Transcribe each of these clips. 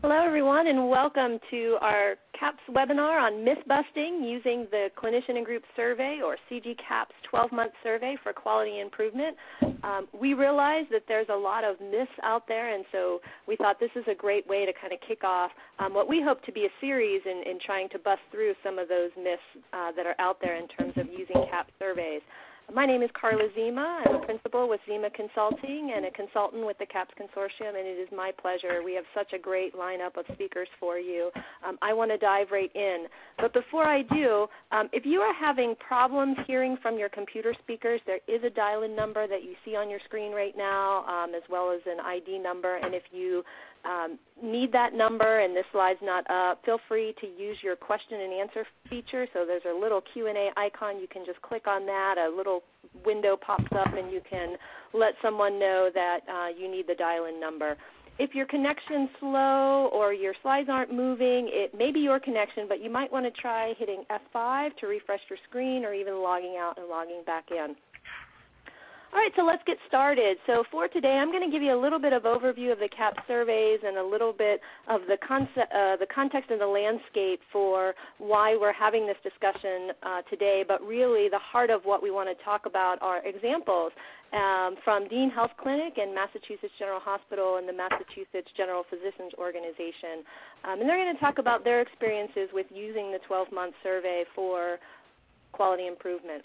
Hello, everyone, and welcome to our CAHPS webinar on myth busting using the Clinician and Group Survey, or CGCAHPS 12-month survey for quality improvement. We realize that there's a lot of myths out there, and so we thought this is a great way to kind of kick off what we hope to be a series in trying to bust through some of those myths that are out there in terms of using CAHPS surveys. My name is Carla Zima. I'm a principal with Zima Consulting and a consultant with the CAHPS Consortium, and it is my pleasure. We have such a great lineup of speakers for you. I want to dive right in. But before I do, if you are having problems hearing from your computer speakers, there is a dial-in number that you see on your screen right now, as well as an ID number. And if you need that number and this slide's not up, feel free to use your question and answer feature. So there's a little Q&A icon. You can just click on that. A little window pops up and you can let someone know that you need the dial-in number. If your connection's slow or your slides aren't moving, it may be your connection, but you might want to try hitting F5 to refresh your screen, or even logging out and logging back in. All right, so let's get started. So for today, I'm going to give you a little bit of overview of the CAHPS surveys and a little bit of the context and the landscape for why we're having this discussion today. But really, the heart of what we want to talk about are examples from Dean Health Clinic and Massachusetts General Hospital and the Massachusetts General Physicians Organization. And they're going to talk about their experiences with using the 12-month survey for quality improvement.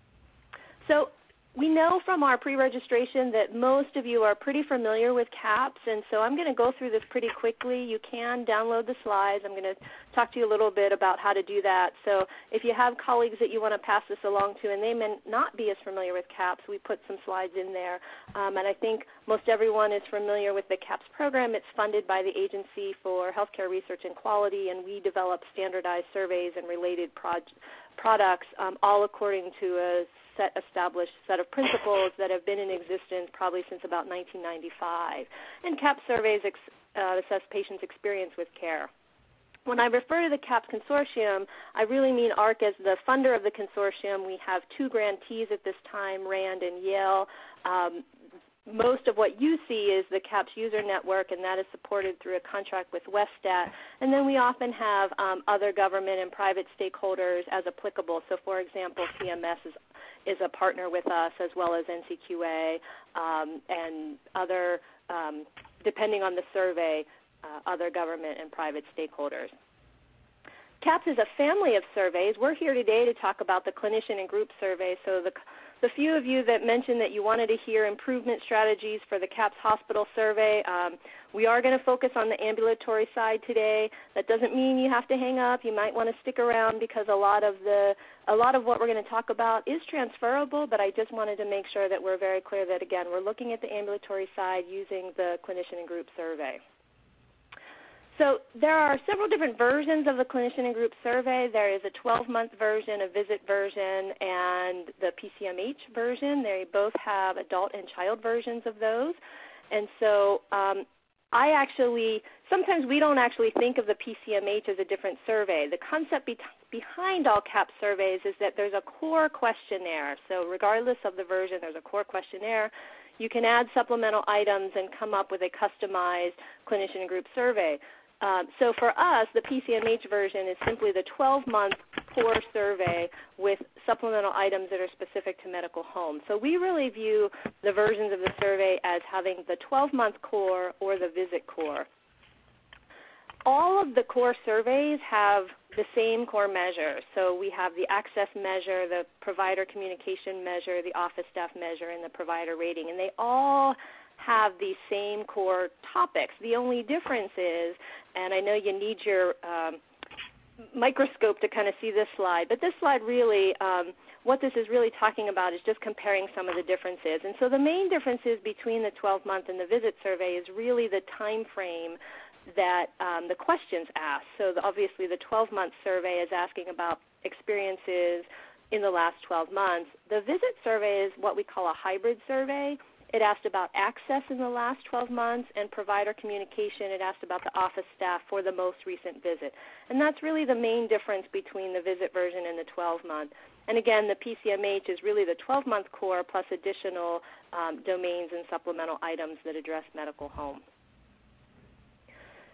So we know from our pre-registration that most of you are pretty familiar with CAHPS, and so I'm going to go through this pretty quickly. You can download the slides. I'm going to talk to you a little bit about how to do that. So if you have colleagues that you want to pass this along to and they may not be as familiar with CAHPS, we put some slides in there. And I think most everyone is familiar with the CAHPS program. It's funded by the Agency for Healthcare Research and Quality, and we develop standardized surveys and related products, all according to a established set of principles that have been in existence probably since about 1995. And CAHPS surveys assess patients' experience with care. When I refer to the CAHPS Consortium, I really mean AHRQ as the funder of the consortium. We have two grantees at this time, RAND and Yale. Most of what you see is the CAHPS user network, and that is supported through a contract with WestStat. And then we often have other government and private stakeholders as applicable. So, for example, CMS is a partner with us, as well as NCQA and other, depending on the survey, other government and private stakeholders. CAHPS is a family of surveys. We're here today to talk about the Clinician and Group Survey. So the few of you that mentioned that you wanted to hear improvement strategies for the CAHPS Hospital Survey, we are going to focus on the ambulatory side today. That doesn't mean you have to hang up. You might want to stick around because a lot of what we're going to talk about is transferable, but I just wanted to make sure that we're very clear that, again, we're looking at the ambulatory side using the Clinician and Group Survey. So there are several different versions of the Clinician and Group Survey. There is a 12-month version, a visit version, and the PCMH version. They both have adult and child versions of those. And so sometimes we don't actually think of the PCMH as a different survey. The concept behind all CAHPS surveys is that there's a core questionnaire. So regardless of the version, there's a core questionnaire. You can add supplemental items and come up with a customized Clinician and Group Survey. So for us, the PCMH version is simply the 12-month core survey with supplemental items that are specific to medical home. So we really view the versions of the survey as having the 12-month core or the visit core. All of the core surveys have the same core measures. So we have the access measure, the provider communication measure, the office staff measure, and the provider rating. And they all have the same core topics. The only difference is, and I know you need your microscope to kind of see this slide, but this slide really, what this is really talking about is just comparing some of the differences. And so the main differences between the 12-month and the visit survey is really the time frame that the questions ask. So obviously the 12-month survey is asking about experiences in the last 12 months. The visit survey is what we call a hybrid survey. It asked about access in the last 12 months and provider communication. It asked about the office staff for the most recent visit. And that's really the main difference between the visit version and the 12-month. And again, the PCMH is really the 12-month core plus additional domains and supplemental items that address medical home.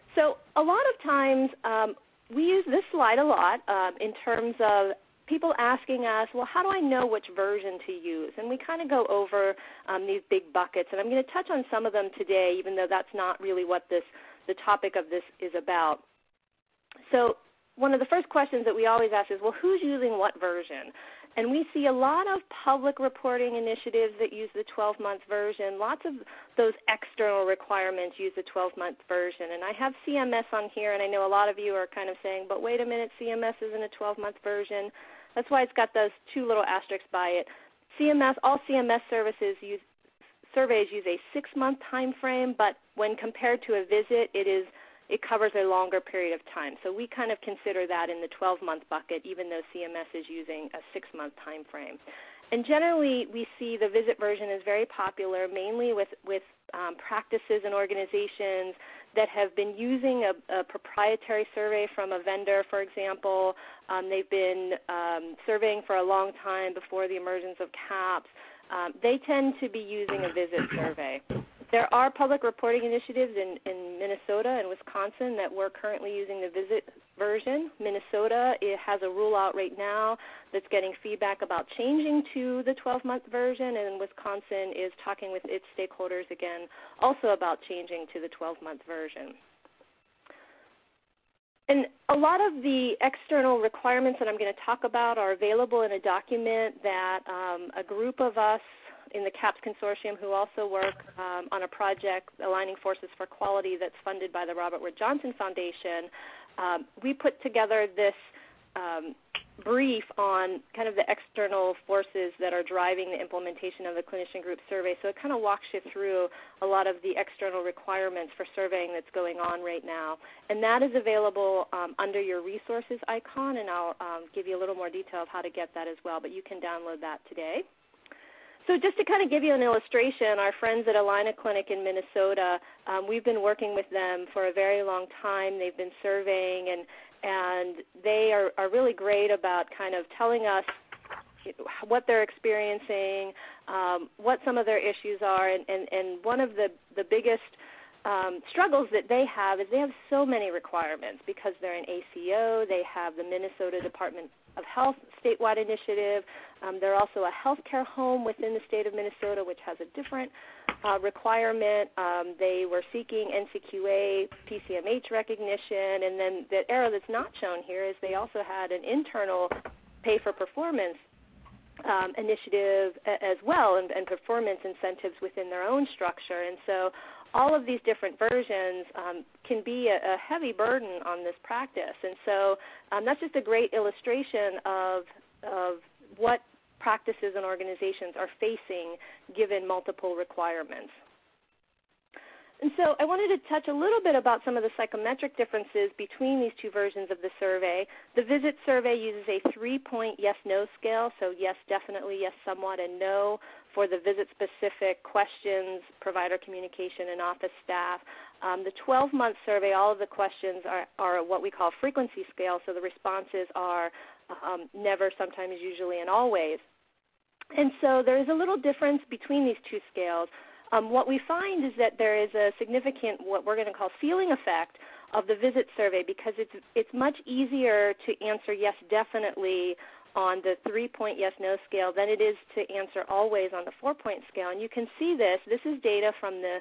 So a lot of times we use this slide a lot in terms of people asking us, well, how do I know which version to use? And we kind of go over these big buckets, and I'm going to touch on some of them today, even though that's not really what the topic of this is about. So one of the first questions that we always ask is, well, who's using what version? And we see a lot of public reporting initiatives that use the 12-month version. Lots of those external requirements use the 12-month version. And I have CMS on here, and I know a lot of you are kind of saying, but wait a minute, CMS isn't a 12-month version. That's why it's got those two little asterisks by it. All CMS surveys use a 6-month time frame, but when compared to a visit, it covers a longer period of time. So we kind of consider that in the 12-month bucket, even though CMS is using a 6-month time frame. And generally, we see the visit version is very popular, mainly with practices and organizations that have been using a proprietary survey from a vendor, for example. They've been surveying for a long time before the emergence of CAHPS. They tend to be using a visit survey. There are public reporting initiatives in Minnesota and Wisconsin that we're currently using the visit version. Minnesota, it has a rule out right now that's getting feedback about changing to the 12-month version, and Wisconsin is talking with its stakeholders again also about changing to the 12-month version. And a lot of the external requirements that I'm going to talk about are available in a document that a group of us in the CAHPS Consortium who also work on a project, Aligning Forces for Quality, that's funded by the Robert Wood Johnson Foundation. We put together this brief on kind of the external forces that are driving the implementation of the clinician group survey. So it kind of walks you through a lot of the external requirements for surveying that's going on right now. And that is available under your resources icon, and I'll give you a little more detail of how to get that as well, but you can download that today. So just to kind of give you an illustration, our friends at Allina Clinic in Minnesota, we've been working with them for a very long time. They've been surveying, and they are really great about kind of telling us what they're experiencing, what some of their issues are, and one of the biggest struggles that they have is they have so many requirements because they're an ACO. They have the Minnesota Department of Health statewide initiative. They're also a healthcare home within the state of Minnesota, which has a different requirement. They were seeking NCQA, PCMH recognition, and then the arrow that's not shown here is they also had an internal pay-for-performance initiative as well, and performance incentives within their own structure. And so all of these different versions can be a heavy burden on this practice. And so that's just a great illustration of what practices and organizations are facing given multiple requirements. And so I wanted to touch a little bit about some of the psychometric differences between these two versions of the survey. The visit survey uses a 3-point yes-no scale, so yes definitely, yes somewhat, and no for the visit-specific questions, provider communication, and office staff. The 12-month survey, all of the questions are what we call frequency scale, so the responses are never, sometimes, usually, and always. And so there is a little difference between these two scales. What we find is that there is a significant, what we're going to call ceiling effect of the visit survey because it's much easier to answer yes definitely on the 3-point yes-no scale than it is to answer always on the 4-point scale. And you can see this. This is data from the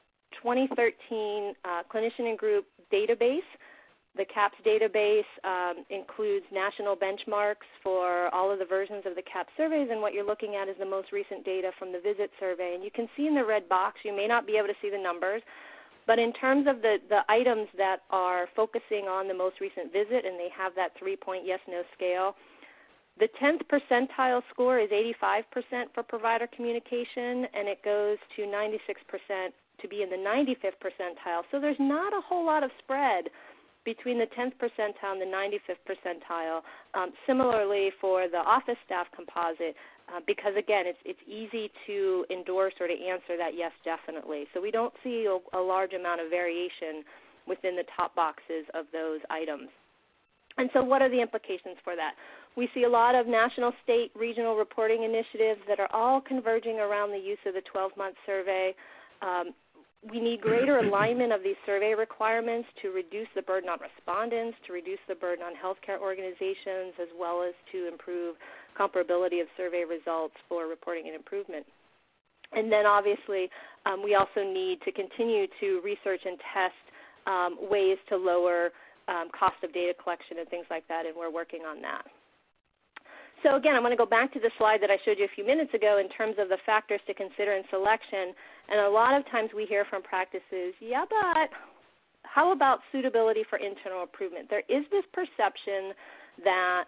2013 Clinician and Group database. The CAHPS database includes national benchmarks for all of the versions of the CAHPS surveys, and what you're looking at is the most recent data from the visit survey. And you can see in the red box, you may not be able to see the numbers, but in terms of the items that are focusing on the most recent visit, and they have that 3-point yes-no scale, the 10th percentile score is 85% for provider communication, and it goes to 96% to be in the 95th percentile. So there's not a whole lot of spread between the 10th percentile and the 95th percentile. Similarly for the office staff composite, because again, it's easy to endorse or to answer that yes definitely. So we don't see a large amount of variation within the top boxes of those items. And so what are the implications for that? We see a lot of national, state, regional reporting initiatives that are all converging around the use of the 12-month survey. we need greater alignment of these survey requirements to reduce the burden on respondents, to reduce the burden on healthcare organizations, as well as to improve comparability of survey results for reporting and improvement. And then obviously we also need to continue to research and test ways to lower cost of data collection and things like that, and we're working on that. So again, I'm going to go back to the slide that I showed you a few minutes ago in terms of the factors to consider in selection. And a lot of times we hear from practices, yeah, but how about suitability for internal improvement? There is this perception that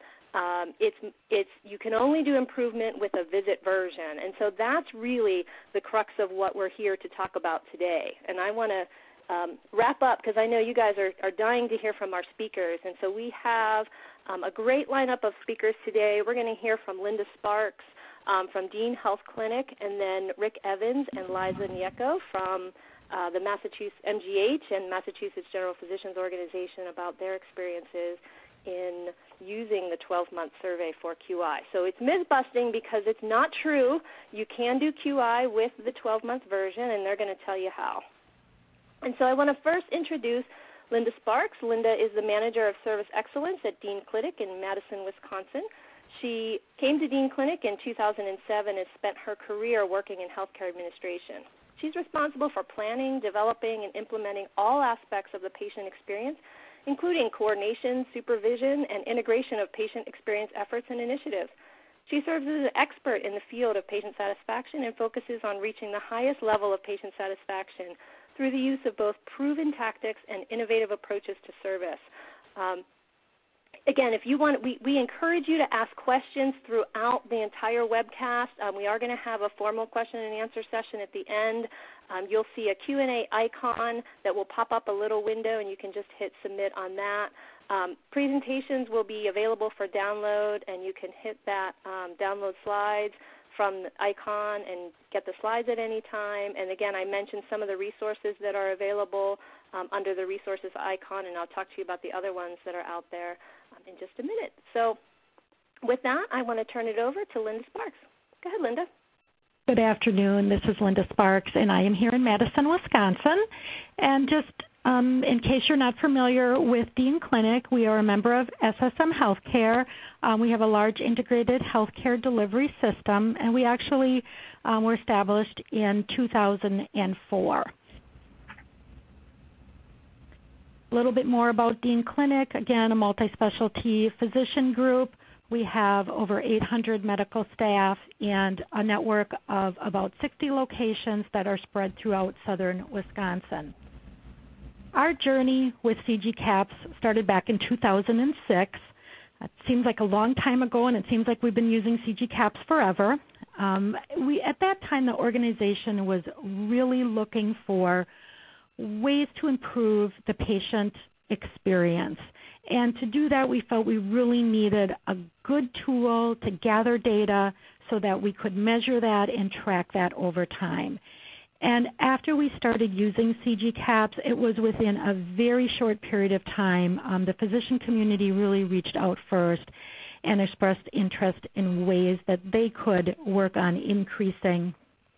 you can only do improvement with a visit version. And so that's really the crux of what we're here to talk about today. And I want to wrap up because I know you guys are dying to hear from our speakers. And so we have a great lineup of speakers today. We're going to hear from Linda Sparks from Dean Health Clinic, and then Rick Evans and Liza Nyeko from the Massachusetts MGH and Massachusetts General Physicians Organization about their experiences in using the 12-month survey for QI. So it's myth-busting because it's not true. You can do QI with the 12-month version, and they're going to tell you how. And so I want to first introduce Linda Sparks. Linda is the Manager of Service Excellence at Dean Clinic in Madison, Wisconsin. She came to Dean Clinic in 2007 and spent her career working in healthcare administration. She's responsible for planning, developing, and implementing all aspects of the patient experience, including coordination, supervision, and integration of patient experience efforts and initiatives. She serves as an expert in the field of patient satisfaction and focuses on reaching the highest level of patient satisfaction through the use of both proven tactics and innovative approaches to service. Again, if you want, we encourage you to ask questions throughout the entire webcast. We are going to have a formal question and answer session at the end. You'll see a Q&A icon that will pop up a little window, and you can just hit submit on that. Presentations will be available for download, and you can hit that download slides from the icon and get the slides at any time. And again, I mentioned some of the resources that are available under the resources icon, and I'll talk to you about the other ones that are out there in just a minute. So with that, I want to turn it over to Linda Sparks. Go ahead, Linda. Good afternoon. This is Linda Sparks, and I am here in Madison, Wisconsin. And just in case you're not familiar with Dean Clinic, we are a member of SSM Healthcare. We have a large integrated healthcare delivery system, and we actually were established in 2004. A little bit more about Dean Clinic. Again, a multi-specialty physician group. We have over 800 medical staff and a network of about 60 locations that are spread throughout southern Wisconsin. Our journey with CG CAPS started back in 2006. It seems like a long time ago, and it seems like we've been using CG CAPS forever. At that time, the organization was really looking for ways to improve the patient experience. And to do that, we felt we really needed a good tool to gather data so that we could measure that and track that over time. And after we started using CG CAPS, it was within a very short period of time. The physician community really reached out first and expressed interest in ways that they could work on increasing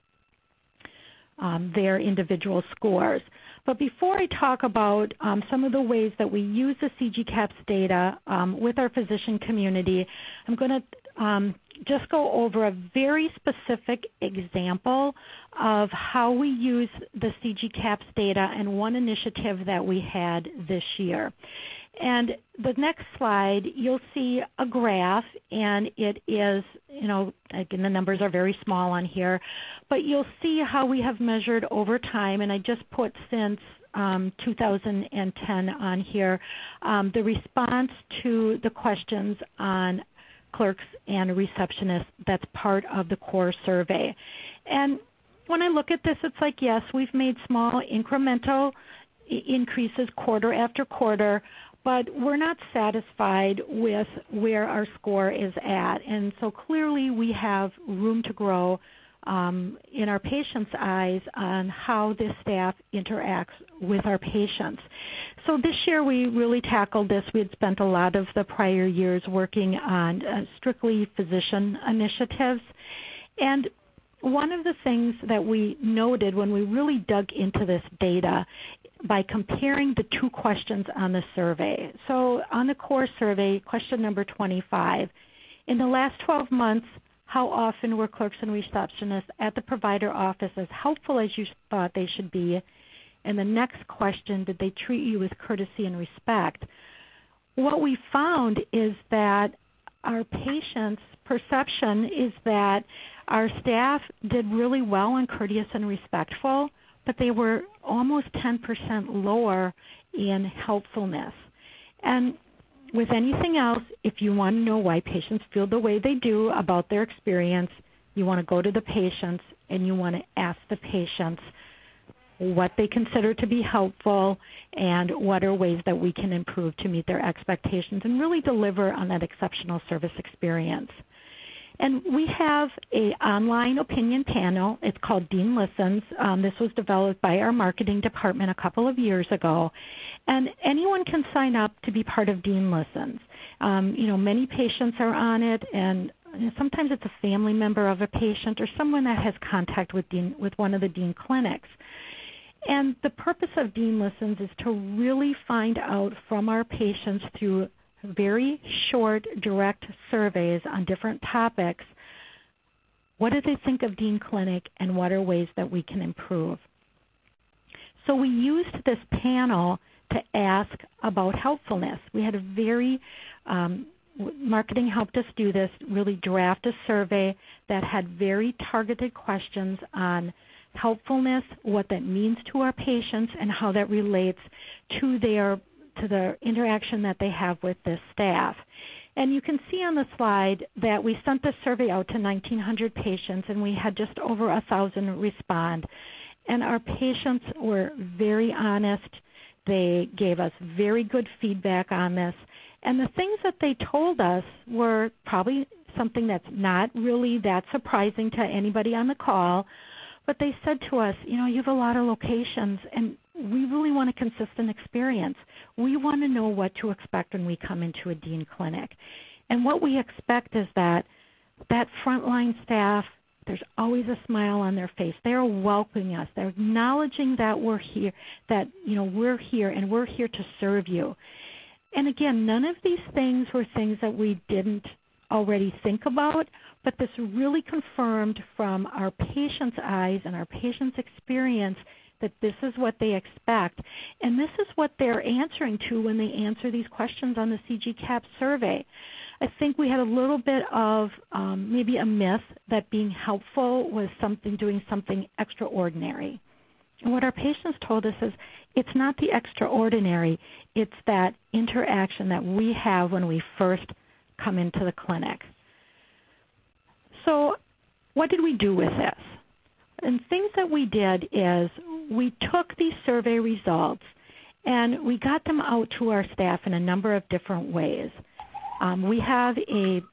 their individual scores. But before I talk about some of the ways that we use the CG CAPS data with our physician community, I'm going to just go over a very specific example of how we use the CG CAPS data and one initiative that we had this year. And the next slide, you'll see a graph, and it is, again, the numbers are very small on here, but you'll see how we have measured over time, and I just put since 2010 on here, the response to the questions on clerks and receptionists that's part of the core survey. And when I look at this, it's like, yes, we've made small incremental increases quarter after quarter, but we're not satisfied with where our score is at. And so clearly we have room to grow in our patients' eyes on how this staff interacts with our patients. So this year we really tackled this. We had spent a lot of the prior years working on strictly physician initiatives. And one of the things that we noted when we really dug into this data by comparing the two questions on the survey. So on the core survey, question number 25, in the last 12 months, how often were clerks and receptionists at the provider office as helpful as you thought they should be? And the next question, did they treat you with courtesy and respect? What we found is that our patients' perception is that our staff did really well and courteous and respectful, but they were almost 10% lower in helpfulness. And with anything else, if you want to know why patients feel the way they do about their experience, you want to go to the patients and you want to ask the patients what they consider to be helpful and what are ways that we can improve to meet their expectations and really deliver on that exceptional service experience. And we have an online opinion panel. It's called Dean Listens. This was developed by our marketing department a couple of years ago. And anyone can sign up to be part of Dean Listens. Many patients are on it, and sometimes it's a family member of a patient or someone that has contact with one of the Dean clinics. And the purpose of Dean Listens is to really find out from our patients through very short, direct surveys on different topics, what do they think of Dean Clinic and what are ways that we can improve. So we used this panel to ask about helpfulness. We had a marketing helped us do this, really draft a survey that had very targeted questions on helpfulness, what that means to our patients, and how that relates to the interaction that they have with the staff. And you can see on the slide that we sent the survey out to 1,900 patients, and we had just over 1,000 respond. And our patients were very honest. They gave us very good feedback on this. And the things that they told us were probably something that's not really that surprising to anybody on the call. But they said to us, you have a lot of locations, and we really want a consistent experience. We want to know what to expect when we come into a Dean clinic. And what we expect is that frontline staff, there's always a smile on their face. They're welcoming us. They're acknowledging that we're here, we're here, and we're here to serve you. And again, none of these things were things that we didn't already think about, but this really confirmed from our patients' eyes and our patients' experience that this is what they expect. And this is what they're answering to when they answer these questions on the CGCAP survey. I think we had a little bit of maybe a myth that being helpful was doing something extraordinary. And what our patients told us is it's not the extraordinary, it's that interaction that we have when we first come into the clinic. So what did we do with this? And things that we did is we took these survey results and we got them out to our staff in a number of different ways. We have a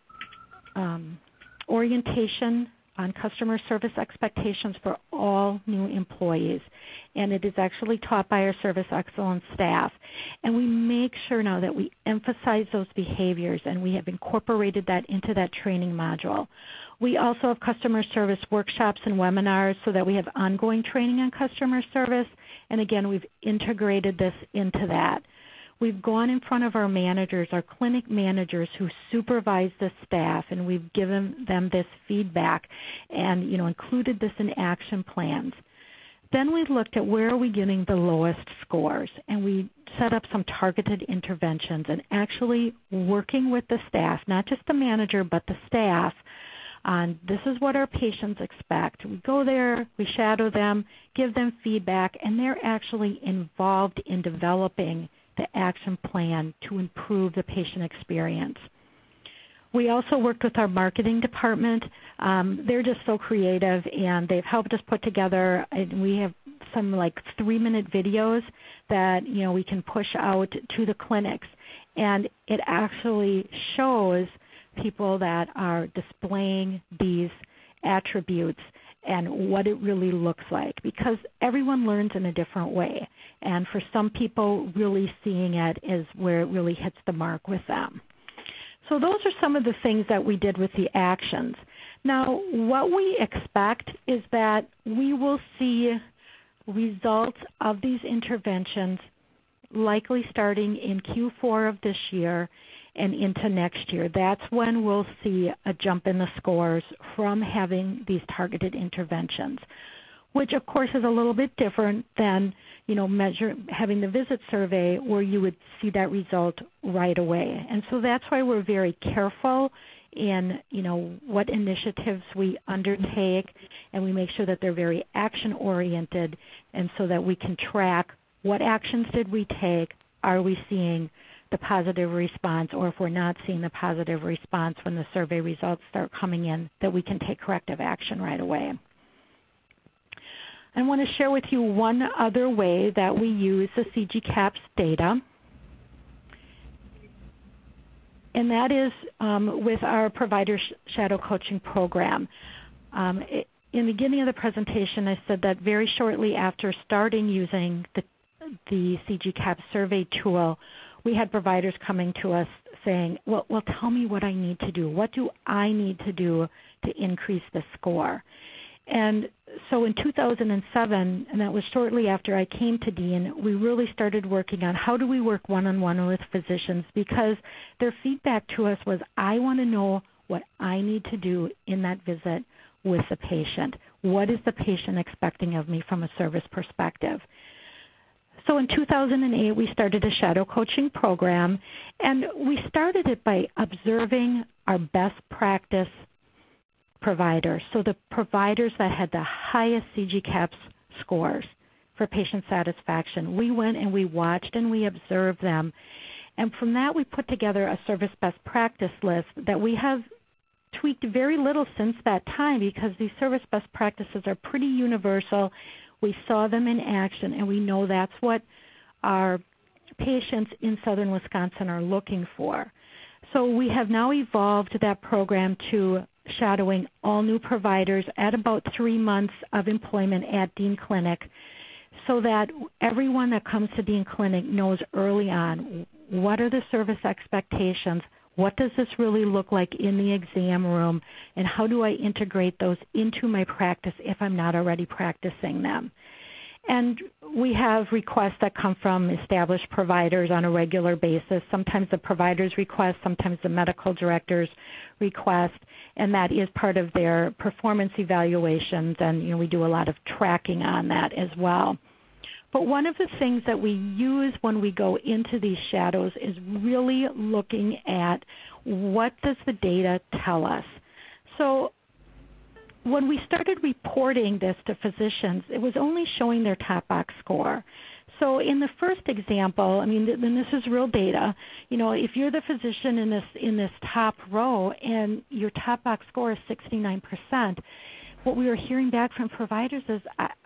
orientation on customer service expectations for all new employees, and it is actually taught by our service excellence staff. And we make sure now that we emphasize those behaviors, and we have incorporated that into that training module. We also have customer service workshops and webinars so that we have ongoing training on customer service, and again, we've integrated this into that. We've gone in front of our managers, our clinic managers who supervise the staff, and we've given them this feedback and included this in action plans. Then we looked at where are we getting the lowest scores, and we set up some targeted interventions and actually working with the staff, not just the manager but the staff, on this is what our patients expect. We go there, we shadow them, give them feedback, and they're actually involved in developing the action plan to improve the patient experience. We also worked with our marketing department. They're just so creative, and they've helped us put together, and we have some 3-minute videos that we can push out to the clinics, and it actually shows people that are displaying these attributes and what it really looks like, because everyone learns in a different way. And for some people, really seeing it is where it really hits the mark with them. So those are some of the things that we did with the actions. Now, what we expect is that we will see results of these interventions likely starting in Q4 of this year and into next year. That's when we'll see a jump in the scores from having these targeted interventions, which of course is a little bit different than having the visit survey where you would see that result right away. And so that's why we're very careful in what initiatives we undertake, and we make sure that they're very action oriented, and so that we can track what actions did we take, are we seeing the positive response, or if we're not seeing the positive response when the survey results start coming in, that we can take corrective action right away. I want to share with you one other way that we use the CGCAPS data, and that is with our provider shadow coaching program. In the beginning of the presentation, I said that very shortly after starting using the CGCAPS survey tool, we had providers coming to us saying, well, tell me what I need to do. What do I need to do to increase the score? And so in 2007, and that was shortly after I came to Dean, we really started working on how do we work one-on-one with physicians, because their feedback to us was, I want to know what I need to do in that visit with the patient. What is the patient expecting of me from a service perspective? So in 2008, we started a shadow coaching program, and we started it by observing our best practice providers, so the providers that had the highest CGCAPS scores for patient satisfaction. We went and we watched and we observed them, and from that we put together a service best practice list that we have tweaked very little since that time, because these service best practices are pretty universal. We saw them in action, and we know that's what our patients in southern Wisconsin are looking for. So we have now evolved that program to shadowing all new providers at about 3 months of employment at Dean Clinic, so that everyone that comes to Dean Clinic knows early on what are the service expectations, what does this really look like in the exam room, and how do I integrate those into my practice if I'm not already practicing them. And we have requests that come from established providers on a regular basis. Sometimes the providers request, sometimes the medical directors request, and that is part of their performance evaluations, and we do a lot of tracking on that as well. But one of the things that we use when we go into these shadows is really looking at what does the data tell us. So when we started reporting this to physicians, it was only showing their top box score. So in the first example, and this is real data, if you're the physician in this top row and your top box score is 69%, what we were hearing back from providers is,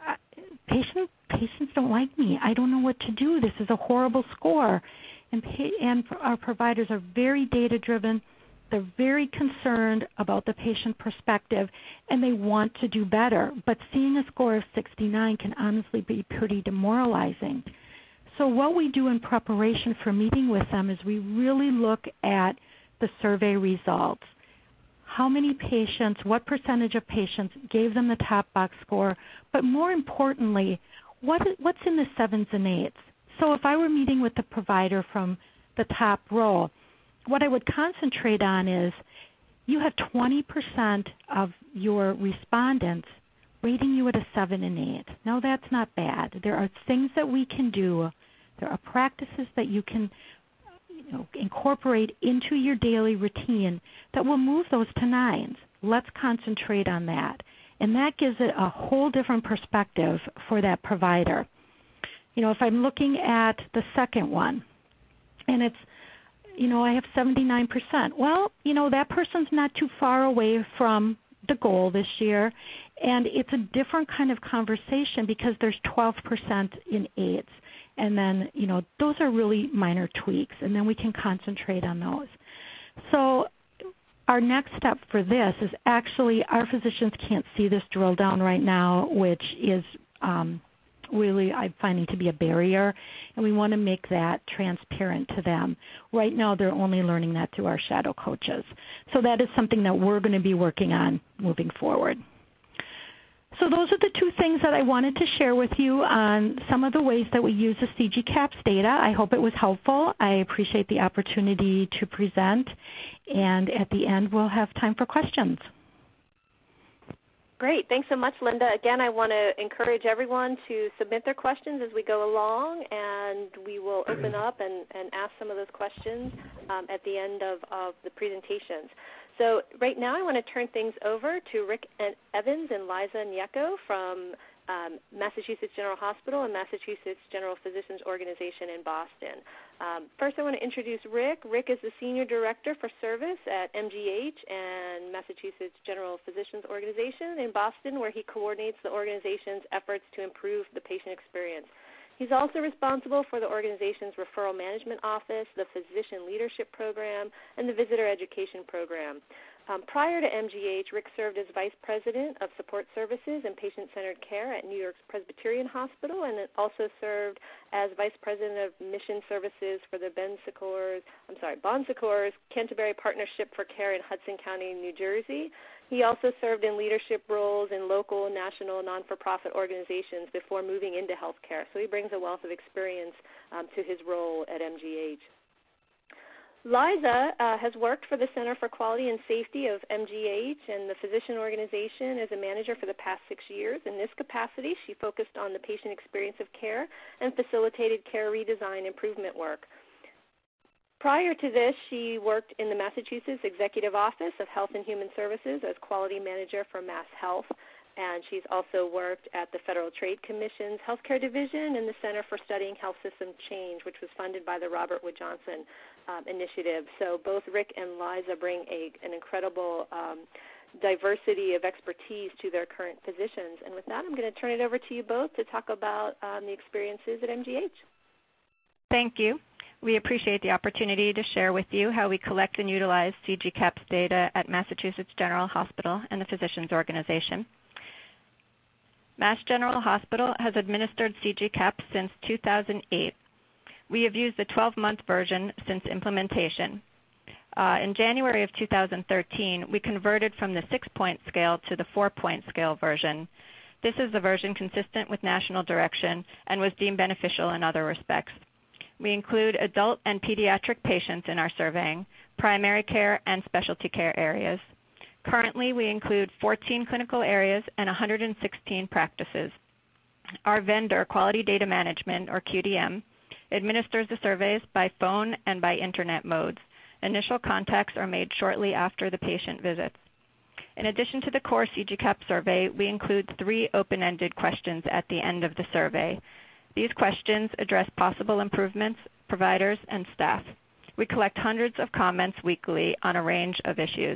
patients don't like me. I don't know what to do. This is a horrible score. And our providers are very data driven. They're very concerned about the patient perspective, and they want to do better. But seeing a score of 69 can honestly be pretty demoralizing. So what we do in preparation for meeting with them is we really look at the survey results. How many patients, what percentage of patients gave them the top box score, but more importantly, what's in the 7s and 8s? So if I were meeting with the provider from the top row, what I would concentrate on is you have 20% of your respondents rating you at a 7 and 8. Now that's not bad. There are things that we can do. There are practices that you can incorporate into your daily routine that will move those to 9s. Let's concentrate on that. And that gives it a whole different perspective for that provider. If I'm looking at the second one, and it's, I have 79%. Well, that person's not too far away from the goal this year, and it's a different kind of conversation because there's 12% in 8s. And then, those are really minor tweaks, and then we can concentrate on those. So our next step for this is actually, our physicians can't see this drill down right now, which is really I'm finding to be a barrier, and we want to make that transparent to them. Right now they're only learning that through our shadow coaches. So that is something that we're going to be working on moving forward. So those are the two things that I wanted to share with you on some of the ways that we use the CG CAPS data. I hope it was helpful. I appreciate the opportunity to present, and at the end we'll have time for questions. Great. Thanks so much, Linda. Again, I want to encourage everyone to submit their questions as we go along, and we will open up and ask some of those questions at the end of the presentations. So right now I want to turn things over to Rick Evans and Liza Nyeko from Massachusetts General Hospital and Massachusetts General Physicians Organization in Boston. First I want to introduce Rick. Rick is the Senior Director for Service at MGH and Massachusetts General Physicians Organization in Boston, where he coordinates the organization's efforts to improve the patient experience. He's also responsible for the organization's referral management office, the physician leadership program, and the visitor education program. Prior to MGH, Rick served as Vice President of Support Services and Patient-Centered Care at New York's Presbyterian Hospital, and also served as Vice President of Mission Services for the Bon Secours Canterbury Partnership for Care in Hudson County, New Jersey. He also served in leadership roles in local, national, non-for-profit organizations before moving into healthcare. So he brings a wealth of experience to his role at MGH. Liza has worked for the Center for Quality and Safety of MGH and the physician organization as a manager for the past 6 years. In this capacity, she focused on the patient experience of care and facilitated care redesign improvement work. Prior to this, she worked in the Massachusetts Executive Office of Health and Human Services as Quality Manager for Mass Health, and she's also worked at the Federal Trade Commission's Healthcare Division and the Center for Studying Health System Change, which was funded by the Robert Wood Johnson Initiative. So both Rick and Liza bring an incredible diversity of expertise to their current positions. And with that, I'm going to turn it over to you both to talk about the experiences at MGH. Thank you. We appreciate the opportunity to share with you how we collect and utilize CG CAPS data at Massachusetts General Hospital and the Physicians Organization. Mass General Hospital has administered CG CAPS since 2008. We have used the 12-month version since implementation. In January of 2013, we converted from the 6-point scale to the 4-point scale version. This is the version consistent with national direction and was deemed beneficial in other respects. We include adult and pediatric patients in our surveying, primary care and specialty care areas. Currently, we include 14 clinical areas and 116 practices. Our vendor, Quality Data Management, or QDM, administers the surveys by phone and by internet modes. Initial contacts are made shortly after the patient visits. In addition to the core CG CAPS survey, we include 3 open-ended questions at the end of the survey. These questions address possible improvements, providers, and staff. We collect hundreds of comments weekly on a range of issues.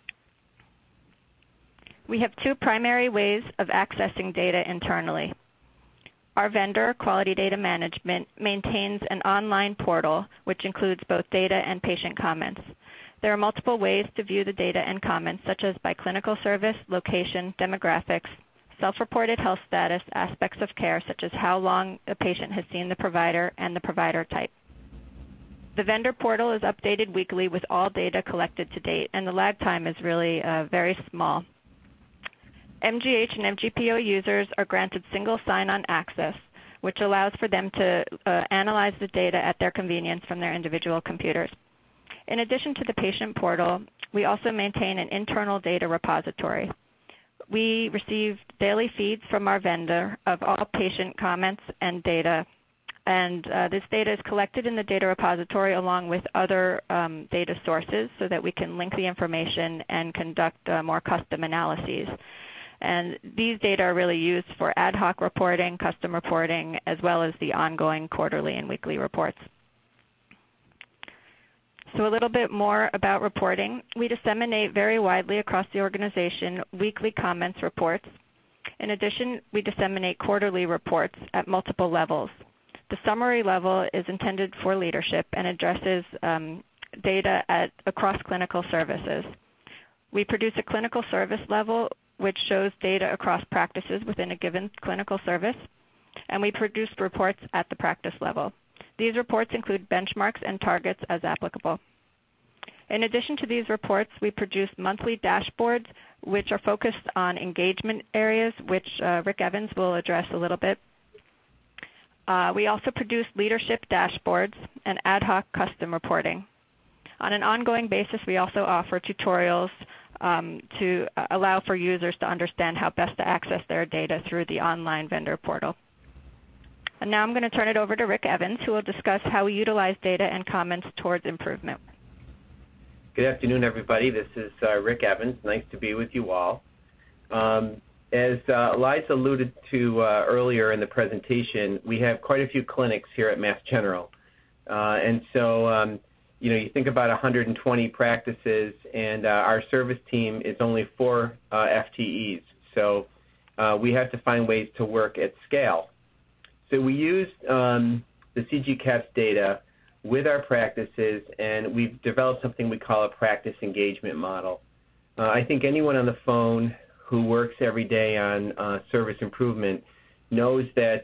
We have 2 primary ways of accessing data internally. Our vendor, Quality Data Management, maintains an online portal which includes both data and patient comments. There are multiple ways to view the data and comments, such as by clinical service, location, demographics, self-reported health status, aspects of care, such as how long a patient has seen the provider and the provider type. The vendor portal is updated weekly with all data collected to date, and the lag time is really very small. MGH and MGPO users are granted single sign-on access, which allows for them to analyze the data at their convenience from their individual computers. In addition to the patient portal, we also maintain an internal data repository. We receive daily feeds from our vendor of all patient comments and data, and this data is collected in the data repository along with other data sources so that we can link the information and conduct more custom analyses. And these data are really used for ad hoc reporting, custom reporting, as well as the ongoing quarterly and weekly reports. So a little bit more about reporting. We disseminate very widely across the organization weekly comments reports. In addition, we disseminate quarterly reports at multiple levels. The summary level is intended for leadership and addresses data across clinical services. We produce a clinical service level which shows data across practices within a given clinical service. and we produce reports at the practice level. These reports include benchmarks and targets as applicable. In addition to these reports, we produce monthly dashboards which are focused on engagement areas, which Rick Evans will address a little bit. We also produce leadership dashboards and ad hoc custom reporting. On an ongoing basis, we also offer tutorials to allow for users to understand how best to access their data through the online vendor portal. And now I'm going to turn it over to Rick Evans, who will discuss how we utilize data and comments towards improvement. Good afternoon, everybody. This is Rick Evans. Nice to be with you all. As Eliza alluded to earlier in the presentation, we have quite a few clinics here at Mass General. And so, you think about 120 practices, and our service team is only 4 FTEs. So we have to find ways to work at scale. So we use the CG CAPS data with our practices, and we've developed something we call a practice engagement model. I think anyone on the phone who works every day on service improvement knows that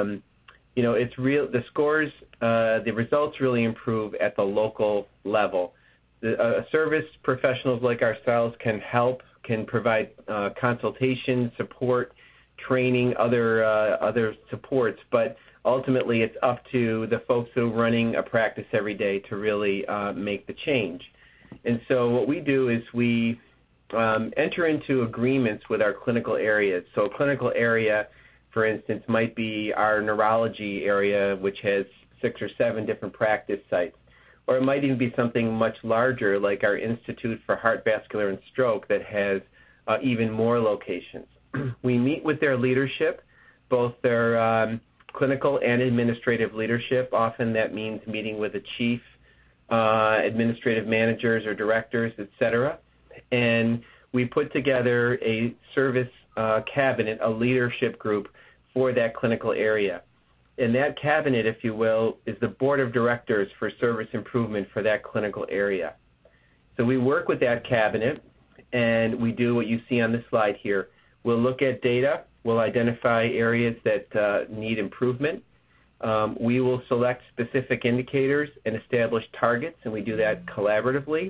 it's real. The scores, the results really improve at the local level. Service professionals like ourselves can help, can provide consultation, support, training, other supports, but ultimately it's up to the folks who are running a practice every day to really make the change. And so what we do is we enter into agreements with our clinical areas. So a clinical area, for instance, might be our neurology area, which has 6 or 7 different practice sites. Or it might even be something much larger, like our Institute for Heart, Vascular, and Stroke, that has even more locations. We meet with their leadership, both their clinical and administrative leadership. Often that means meeting with the chief, administrative managers or directors, etc. And we put together a service cabinet, a leadership group for that clinical area. And that cabinet, if you will, is the board of directors for service improvement for that clinical area. So we work with that cabinet, and we do what you see on this slide here. We'll look at data. We'll identify areas that need improvement. We will select specific indicators and establish targets, and we do that collaboratively.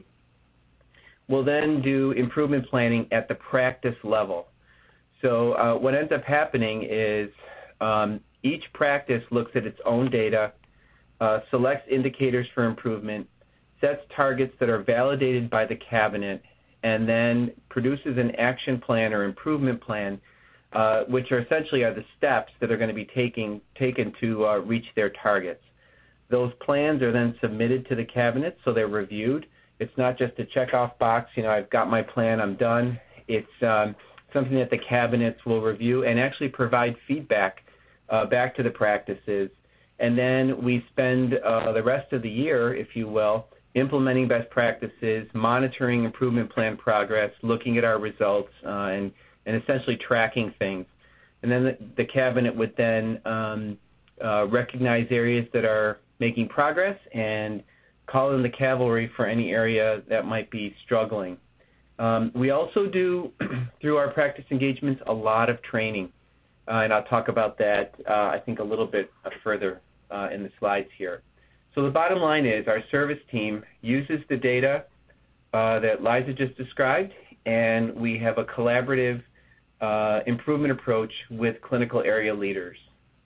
We'll then do improvement planning at the practice level. So what ends up happening is each practice looks at its own data, selects indicators for improvement, sets targets that are validated by the cabinet, and then produces an action plan or improvement plan, which are essentially the steps that are going to be taken to reach their targets. Those plans are then submitted to the cabinet, so they're reviewed. It's not just a check-off box, I've got my plan, I'm done. It's something that the cabinets will review and actually provide feedback back to the practices. And then we spend the rest of the year, if you will, implementing best practices, monitoring improvement plan progress, looking at our results, and essentially tracking things. And then the cabinet would then recognize areas that are making progress and call in the cavalry for any area that might be struggling. We also do, through our practice engagements, a lot of training. And I'll talk about that, I think, a little bit further in the slides here. So the bottom line is our service team uses the data that Liza just described, and we have a collaborative improvement approach with clinical area leaders.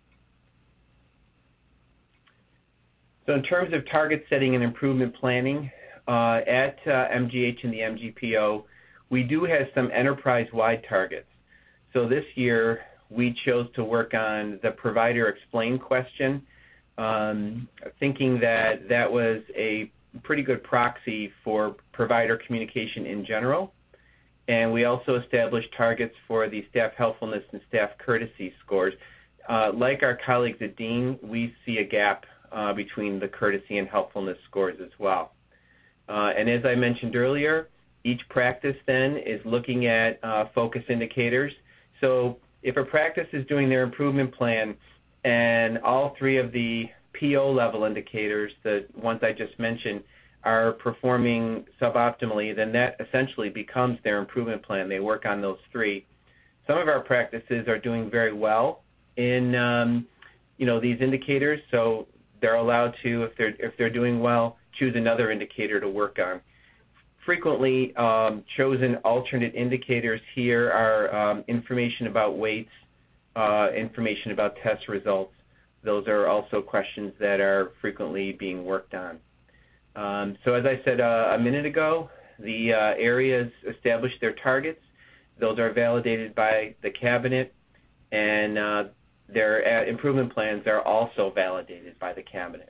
So in terms of target setting and improvement planning, at MGH and the MGPO, we do have some enterprise-wide targets. So this year, we chose to work on the provider explain question, thinking that that was a pretty good proxy for provider communication in general. And we also established targets for the staff helpfulness and staff courtesy scores. Like our colleagues at Dean, we see a gap between the courtesy and helpfulness scores as well. And as I mentioned earlier, each practice then is looking at focus indicators. So if a practice is doing their improvement plan and all 3 of the PO level indicators, the ones I just mentioned, are performing suboptimally, then that essentially becomes their improvement plan. They work on those 3. Some of our practices are doing very well in these indicators, so they're allowed to, if they're doing well, choose another indicator to work on. Frequently chosen alternate indicators here are information about weights, information about test results. Those are also questions that are frequently being worked on. So as I said a minute ago, the areas establish their targets. Those are validated by the cabinet, and their improvement plans are also validated by the cabinet.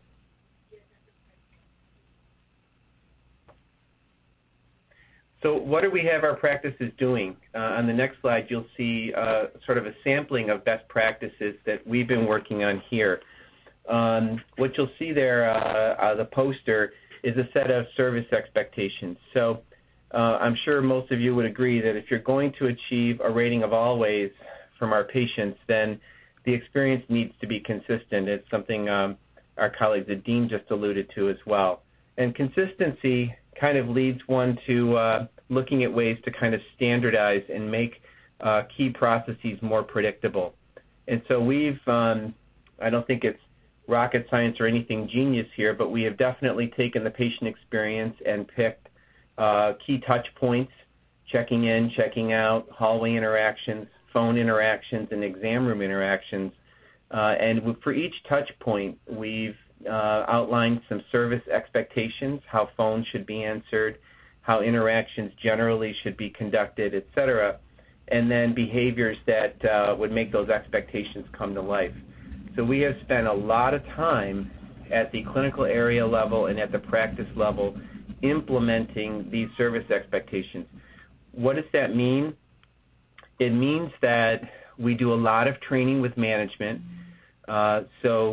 So what do we have our practices doing? On the next slide, you'll see sort of a sampling of best practices that we've been working on here. What you'll see there, the poster, is a set of service expectations. So I'm sure most of you would agree that if you're going to achieve a rating of always from our patients, then the experience needs to be consistent. It's something our colleague Dean just alluded to as well. And consistency kind of leads one to looking at ways to kind of standardize and make key processes more predictable. And so we've, I don't think it's rocket science or anything genius here, but we have definitely taken the patient experience and picked key touch points, checking in, checking out, hallway interactions, phone interactions, and exam room interactions. And for each touch point, we've outlined some service expectations, how phones should be answered, how interactions generally should be conducted, etc., and then behaviors that would make those expectations come to life. So we have spent a lot of time at the clinical area level and at the practice level implementing these service expectations. What does that mean? It means that we do a lot of training with management, and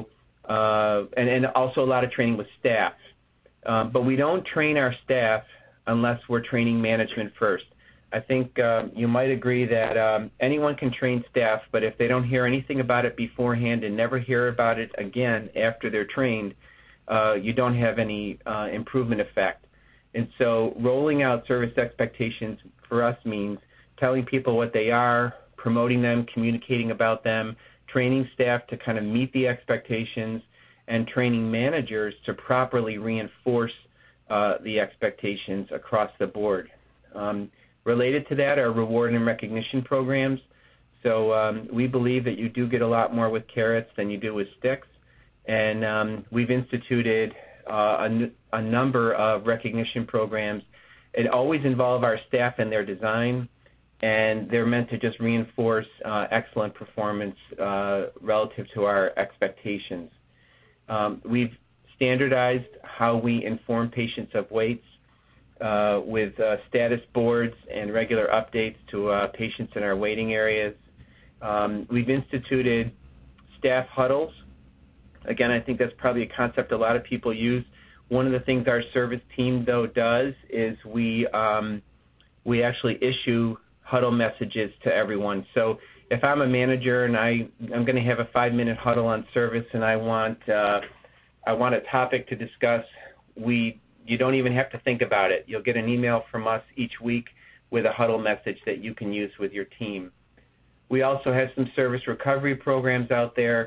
also a lot of training with staff. But we don't train our staff unless we're training management first. I think you might agree that anyone can train staff, but if they don't hear anything about it beforehand and never hear about it again after they're trained, you don't have any improvement effect. And so rolling out service expectations for us means telling people what they are, promoting them, communicating about them, training staff to kind of meet the expectations, and training managers to properly reinforce the expectations across the board. Related to that are reward and recognition programs. So we believe that you do get a lot more with carrots than you do with sticks. And we've instituted a number of recognition programs. It always involve our staff in their design, and they're meant to just reinforce excellent performance relative to our expectations. We've standardized how we inform patients of weights with status boards and regular updates to patients in our waiting areas. We've instituted staff huddles. Again, I think that's probably a concept a lot of people use. One of the things our service team, though, does is we actually issue huddle messages to everyone. So if I'm a manager and I'm going to have a 5-minute huddle on service and I want a topic to discuss, you don't even have to think about it. You'll get an email from us each week with a huddle message that you can use with your team. We also have some service recovery programs out there,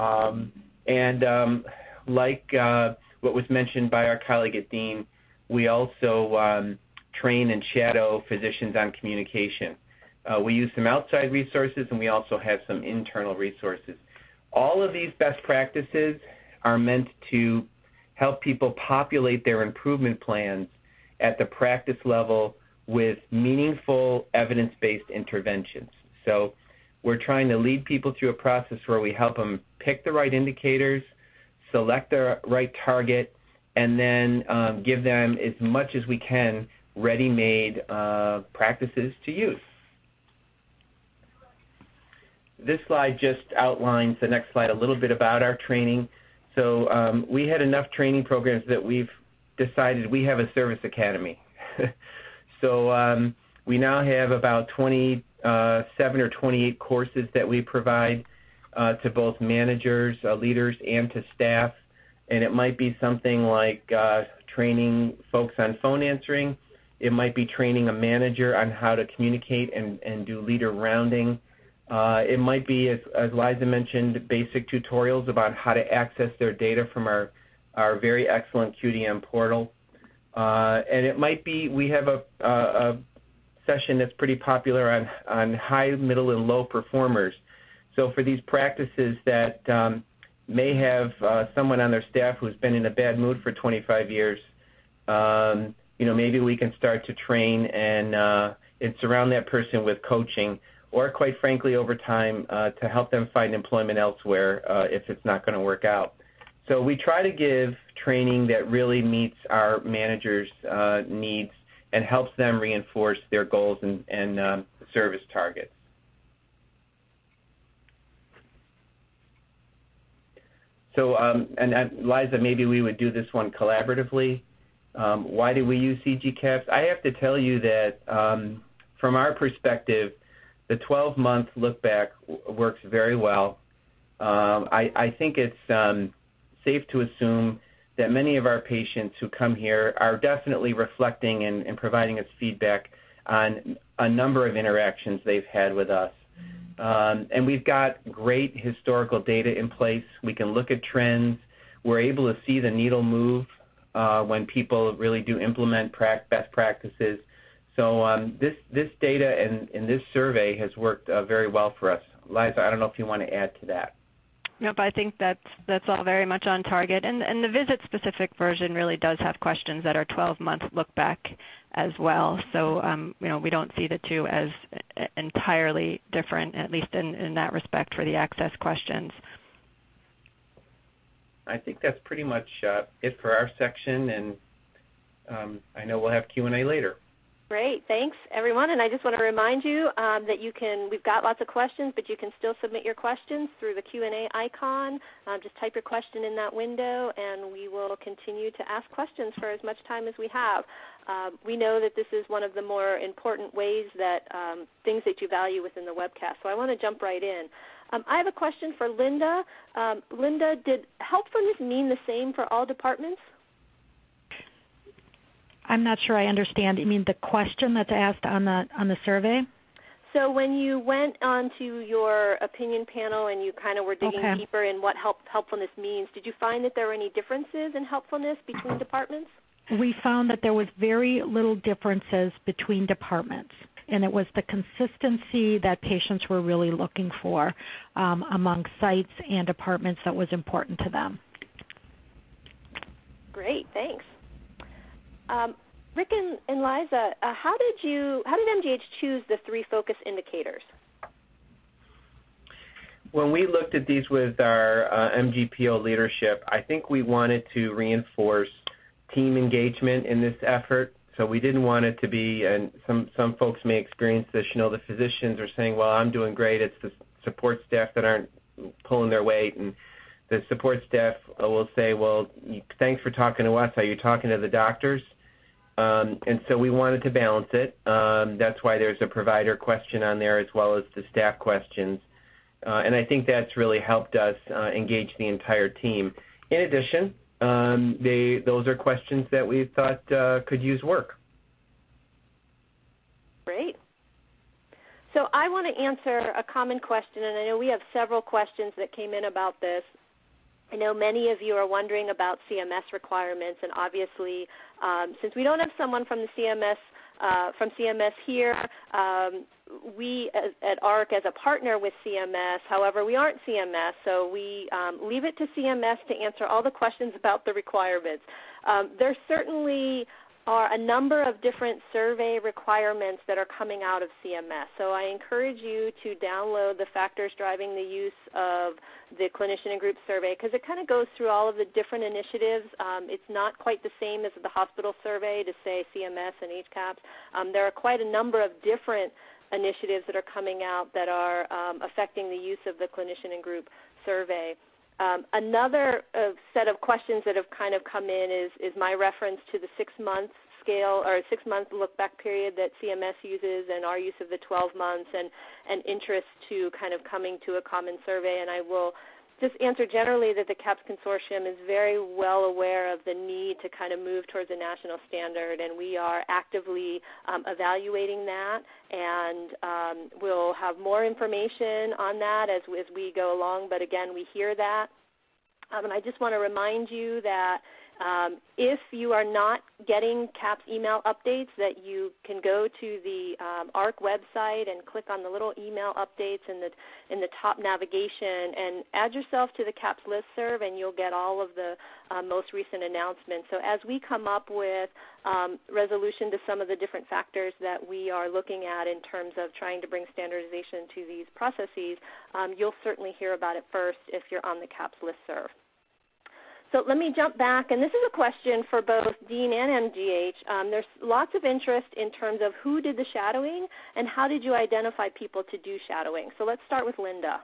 like what was mentioned by our colleague at Dean, we also train and shadow physicians on communication. We use some outside resources, and we also have some internal resources. All of these best practices are meant to help people populate their improvement plans at the practice level with meaningful evidence-based interventions. So we're trying to lead people through a process where we help them pick the right indicators, select the right target, and then give them as much as we can ready-made practices to use. This slide just outlines, the next slide, a little bit about our training. So we had enough training programs that we've decided we have a service academy. So we now have about 27 or 28 courses that we provide to both managers, leaders, and to staff. And it might be something like training folks on phone answering. It might be training a manager on how to communicate and do leader rounding. It might be, as Liza mentioned, basic tutorials about how to access their data from our very excellent QDM portal. And it might be we have a session that's pretty popular on high, middle, and low performers. So for these practices that may have someone on their staff who's been in a bad mood for 25 years, maybe we can start to train and surround that person with coaching, or quite frankly over time to help them find employment elsewhere if it's not going to work out. So we try to give training that really meets our managers' needs and helps them reinforce their goals and service targets. So, and Liza, maybe we would do this one collaboratively. Why do we use CGCAPS? I have to tell you that from our perspective, the 12-month look back works very well. I think it's safe to assume that many of our patients who come here are definitely reflecting and providing us feedback on a number of interactions they've had with us. And we've got great historical data in place. We can look at trends. We're able to see the needle move when people really do implement best practices. So this data and this survey has worked very well for us. Liza, I don't know if you want to add to that. Nope, I think that's all very much on target. And the visit-specific version really does have questions that are 12-month look back as well. So we don't see the two as entirely different, at least in that respect for the access questions. I think that's pretty much it for our section, and I know we'll have Q&A later. Great, thanks everyone, and I just want to remind you that we've got lots of questions, but you can still submit your questions through the Q&A icon. Just type your question in that window, and we will continue to ask questions for as much time as we have. We know that this is one of the more important ways that things that you value within the webcast, so I want to jump right in. I have a question for Linda. Linda, did helpfulness mean the same for all departments? I'm not sure I understand. You mean the question that's asked on the survey? So when you went onto your opinion panel and you kind of were digging deeper in what helpfulness means, did you find that there were any differences in helpfulness between departments? We found that there was very little differences between departments, and it was the consistency that patients were really looking for among sites and departments that was important to them. Great, thanks. Rick and Liza, how did MGH choose the 3 focus indicators? When we looked at these with our MGPO leadership, I think we wanted to reinforce team engagement in this effort. So we didn't want it to be, and some folks may experience this, the physicians are saying, well, I'm doing great. It's the support staff that aren't pulling their weight, and the support staff will say, well, thanks for talking to us. Are you talking to the doctors? And so we wanted to balance it. That's why there's a provider question on there as well as the staff questions. And I think that's really helped us engage the entire team. In addition, those are questions that we thought could use work. Great. So I want to answer a common question, and I know we have several questions that came in about this. I know many of you are wondering about CMS requirements, and obviously, since we don't have someone from the CMS here, we at AHRQ as a partner with CMS, however, we aren't CMS, so we leave it to CMS to answer all the questions about the requirements. There certainly are a number of different survey requirements that are coming out of CMS. So I encourage you to download the factors driving the use of the clinician and group survey, because it kind of goes through all of the different initiatives. It's not quite the same as the hospital survey to say CMS and HCAHPS. There are quite a number of different initiatives that are coming out that are affecting the use of the clinician and group survey. Another set of questions that have kind of come in is my reference to the 6-month scale or 6-month look-back period that CMS uses and our use of the 12 months and interest to kind of coming to a common survey. And I will just answer generally that the CAPS Consortium is very well aware of the need to kind of move towards a national standard, and we are actively evaluating that, and we'll have more information on that as we go along, but again, we hear that. And I just want to remind you that if you are not getting CAPS email updates, that you can go to the ARC website and click on the little email updates in the top navigation and add yourself to the CAPS listserv, and you'll get all of the most recent announcements. So as we come up with resolution to some of the different factors that we are looking at in terms of trying to bring standardization to these processes, you'll certainly hear about it first if you're on the CAPS listserv. So let me jump back, and this is a question for both Dean and MGH. There's lots of interest in terms of who did the shadowing and how did you identify people to do shadowing. So let's start with Linda.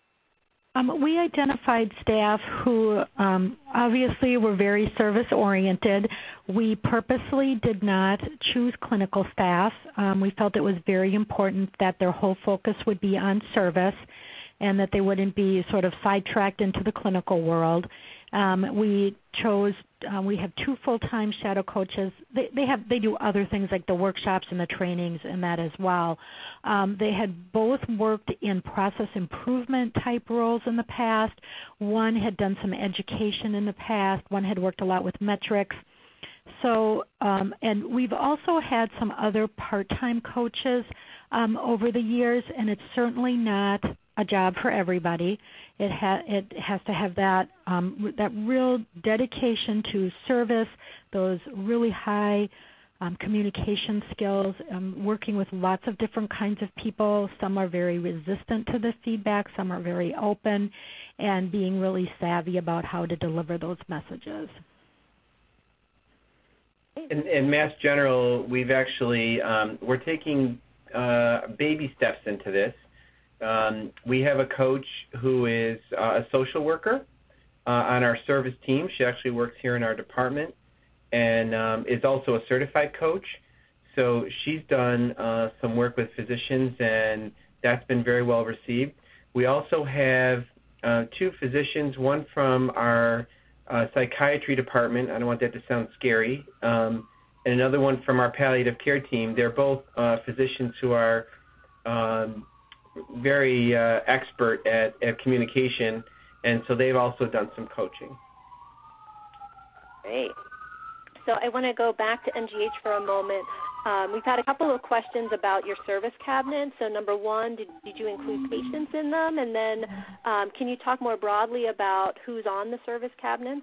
We identified staff who obviously were very service-oriented. We purposely did not choose clinical staff. We felt it was very important that their whole focus would be on service and that they wouldn't be sort of sidetracked into the clinical world. We have 2 full-time shadow coaches. They do other things like the workshops and the trainings and that as well. They had both worked in process improvement type roles in the past. One had done some education in the past. One had worked a lot with metrics. So, and we've also had some other part-time coaches over the years, and it's certainly not a job for everybody. It has to have that real dedication to service, those really high communication skills, working with lots of different kinds of people. Some are very resistant to the feedback, some are very open, and being really savvy about how to deliver those messages. In Mass General, we've actually, we're taking baby steps into this. We have a coach who is a social worker on our service team. She actually works here in our department and is also a certified coach. So she's done some work with physicians, and that's been very well received. We also have 2 physicians, one from our psychiatry department. I don't want that to sound scary. And another one from our palliative care team. They're both physicians who are very expert at communication, and so they've also done some coaching. Great. So I want to go back to MGH for a moment. We've had a couple of questions about your service cabinets. So number 1, did you include patients in them? And then can you talk more broadly about who's on the service cabinets?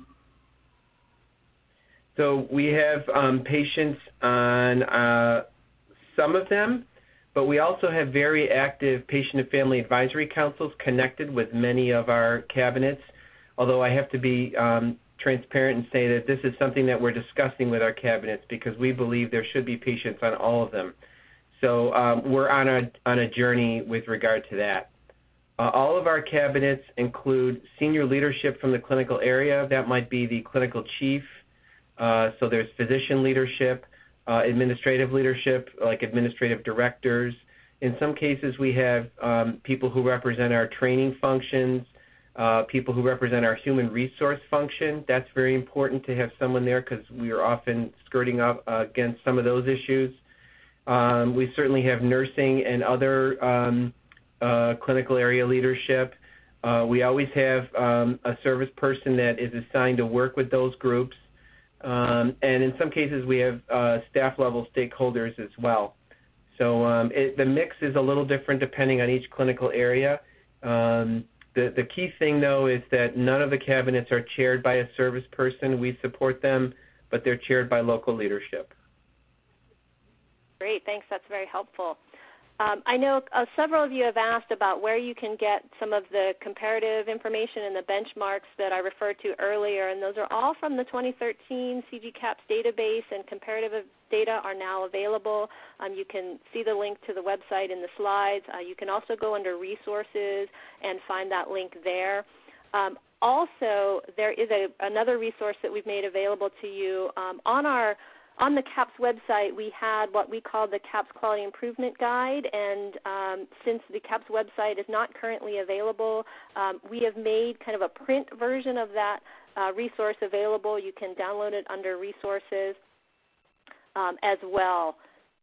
So we have patients on some of them, but we also have very active patient and family advisory councils connected with many of our cabinets, although I have to be transparent and say that this is something that we're discussing with our cabinets because we believe there should be patients on all of them. So we're on a journey with regard to that. All of our cabinets include senior leadership from the clinical area. That might be the clinical chief. So there's physician leadership, administrative leadership, like administrative directors. In some cases, we have people who represent our training functions, people who represent our human resource function. That's very important to have someone there because we are often skirting up against some of those issues. We certainly have nursing and other clinical area leadership. We always have a service person that is assigned to work with those groups. And in some cases, we have staff-level stakeholders as well. So the mix is a little different depending on each clinical area. The key thing, though, is that none of the cabinets are chaired by a service person. We support them, but they're chaired by local leadership. Great, thanks. That's very helpful. I know several of you have asked about where you can get some of the comparative information and the benchmarks that I referred to earlier, and those are all from the 2013 CGCAPS database, and comparative data are now available. You can see the link to the website in the slides. You can also go under resources and find that link there. Also, there is another resource that we've made available to you on our on the CAHPS website, we had what we call the CAHPS Quality Improvement Guide, and since the CAHPS website is not currently available, we have made kind of a print version of that resource available. You can download it under Resources as well.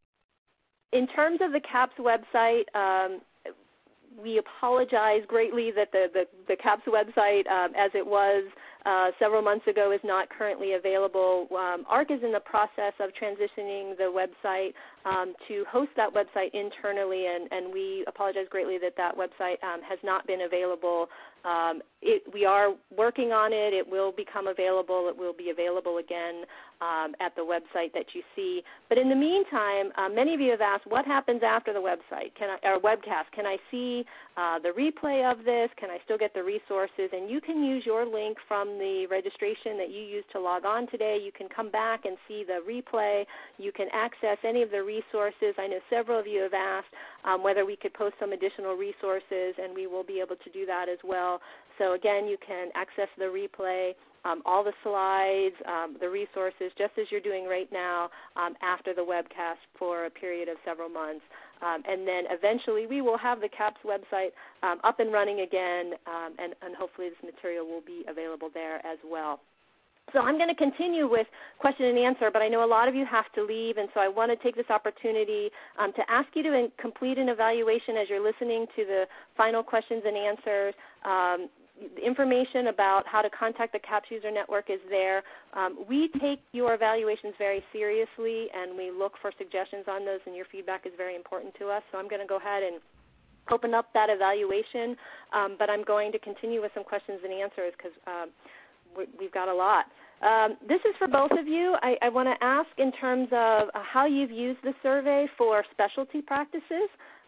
In terms of the CAHPS website, we apologize greatly that the CAHPS website, as it was several months ago, is not currently available. AHRQ is in the process of transitioning the website to host that website internally, and we apologize greatly that that website has not been available. We are working on it. It will become available. It will be available again at the website that you see. But in the meantime, many of you have asked, what happens after the website or webcast? Can I see the replay of this? Can I still get the resources? And you can use your link from the registration that you used to log on today. You can come back and see the replay. You can access any of the resources. I know several of you have asked whether we could post some additional resources, and we will be able to do that as well. So again, you can access the replay, all the slides, the resources, just as you're doing right now after the webcast for a period of several months. And then eventually we will have the CAHPS website up and running again, and hopefully this material will be available there as well. So I'm going to continue with question and answer, but I know a lot of you have to leave, and so I want to take this opportunity to ask you to complete an evaluation as you're listening to the final questions and answers. The information about how to contact the CAHPS User Network is there. We take your evaluations very seriously, and we look for suggestions on those, and your feedback is very important to us. So I'm going to go ahead and open up that evaluation, but I'm going to continue with some questions and answers because we've got a lot. This is for both of you. I want to ask in terms of how you've used the survey for specialty practices.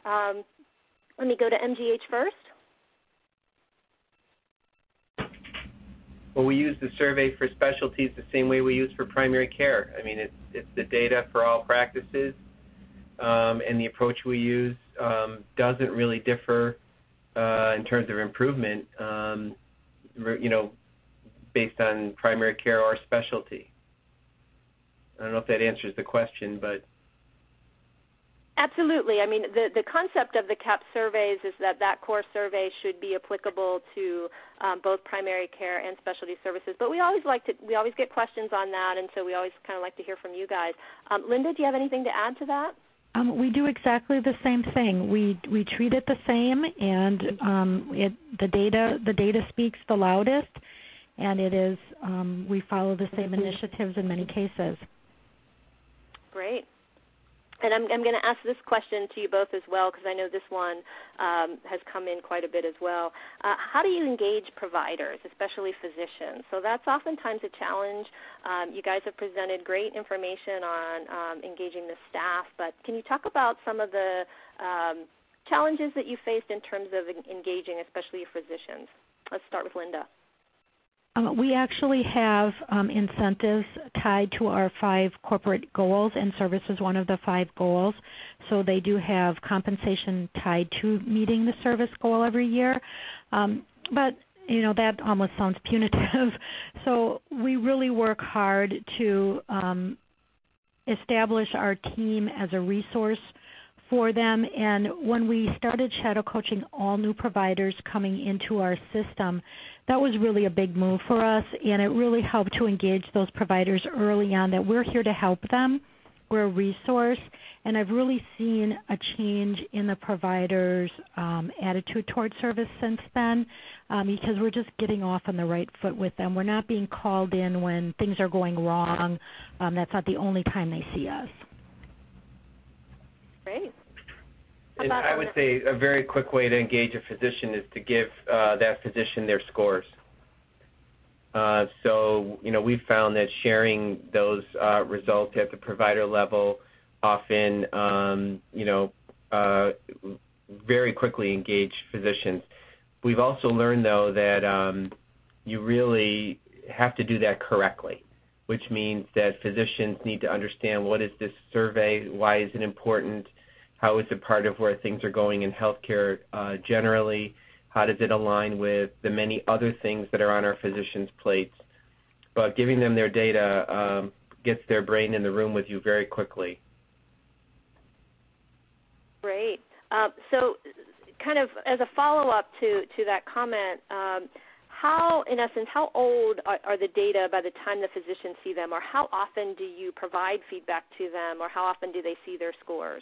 Let me go to MGH first. Well, we use the survey for specialties the same way we use for primary care. I mean, it's the data for all practices, and the approach we use doesn't really differ in terms of improvement, based on primary care or specialty. I don't know if that answers the question, but... Absolutely. I mean, the concept of the CAHPS surveys is that core survey should be applicable to both primary care and specialty services. But we always get questions on that, and so we always kind of like to hear from you guys. Linda, do you have anything to add to that? We do exactly the same thing. We treat it the same, and the data speaks the loudest, and it is we follow the same initiatives in many cases. Great. And I'm going to ask this question to you both as well, because I know this one has come in quite a bit as well. How do you engage providers, especially physicians? So that's oftentimes a challenge. You guys have presented great information on engaging the staff, but can you talk about some of the challenges that you faced in terms of engaging, especially your physicians? Let's start with Linda. We actually have incentives tied to our 5 corporate goals, and service is one of the 5 goals. So they do have compensation tied to meeting the service goal every year. But that almost sounds punitive. So we really work hard to establish our team as a resource for them. And when we started shadow coaching all new providers coming into our system, that was really a big move for us, and it really helped to engage those providers early on that we're here to help them. We're a resource, and I've really seen a change in the providers' attitude towards service since then, because we're just getting off on the right foot with them. We're not being called in when things are going wrong. That's not the only time they see us. Great. And I would say a very quick way to engage a physician is to give that physician their scores. So we've found that sharing those results at the provider level often, very quickly engage physicians. We've also learned, though, that you really have to do that correctly, which means that physicians need to understand, what is this survey, why is it important, how is it part of where things are going in healthcare generally, how does it align with the many other things that are on our physicians' plates. But giving them their data gets their brain in the room with you very quickly. Great. So kind of as a follow-up to that comment, in essence, how old are the data by the time the physicians see them, or how often do you provide feedback to them, or how often do they see their scores?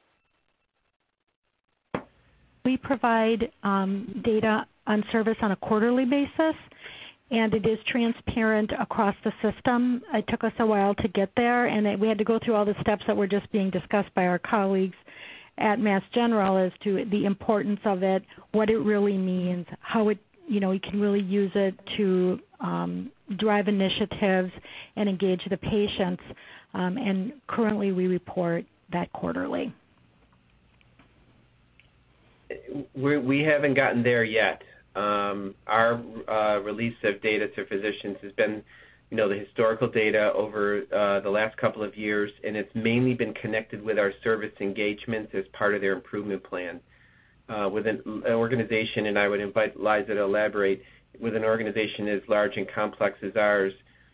We provide data on service on a quarterly basis, and it is transparent across the system. It took us a while to get there, and we had to go through all the steps that were just being discussed by our colleagues at Mass General as to the importance of it, what it really means, how it, we can really use it to drive initiatives and engage the patients. And currently we report that quarterly. We haven't gotten there yet. Our release of data to physicians has been, the historical data over the last couple of years, and it's mainly been connected with our service engagements as part of their improvement plan. With an organization, and I would invite Liza to elaborate, with an organization as large and complex as ours,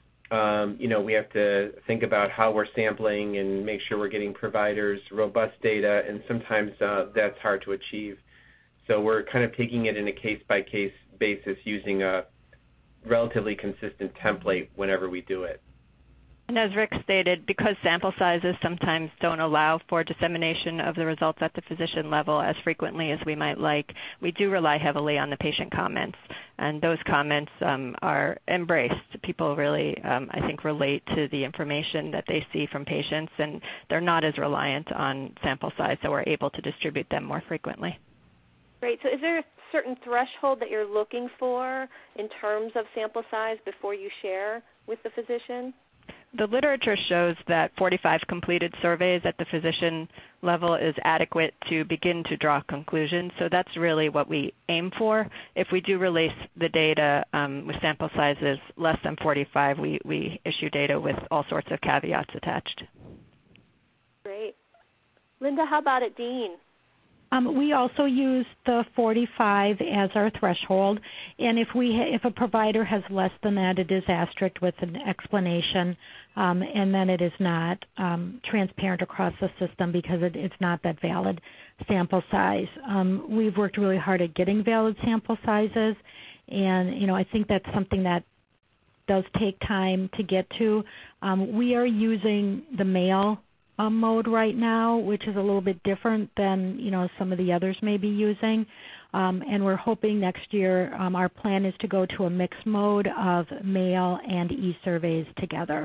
we have to think about how we're sampling and make sure we're getting providers robust data, and sometimes that's hard to achieve. So we're kind of taking it in a case-by-case basis using a relatively consistent template whenever we do it. And as Rick stated, because sample sizes sometimes don't allow for dissemination of the results at the physician level as frequently as we might like, we do rely heavily on the patient comments. And those comments are embraced. People really, I think, relate to the information that they see from patients, and they're not as reliant on sample size, so we're able to distribute them more frequently. Great. So is there a certain threshold that you're looking for in terms of sample size before you share with the physician? The literature shows that 45 completed surveys at the physician level is adequate to begin to draw conclusions. So that's really what we aim for. If we do release the data with sample sizes less than 45, we issue data with all sorts of caveats attached. Great. Linda, how about at Dean? We also use the 45 as our threshold, and if a provider has less than that, it is asterisked with an explanation, and then it is not transparent across the system because it's not that valid sample size. We've worked really hard at getting valid sample sizes, and I think that's something that does take time to get to. We are using the mail mode right now, which is a little bit different than some of the others may be using, and we're hoping next year our plan is to go to a mixed mode of mail and e-surveys together.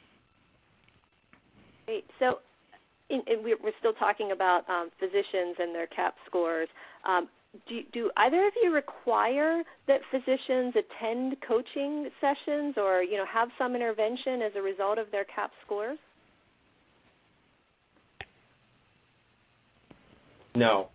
Great. So we're still talking about physicians and their CAP scores. Do either of you require that physicians attend coaching sessions or have some intervention as a result of their CAP scores? No.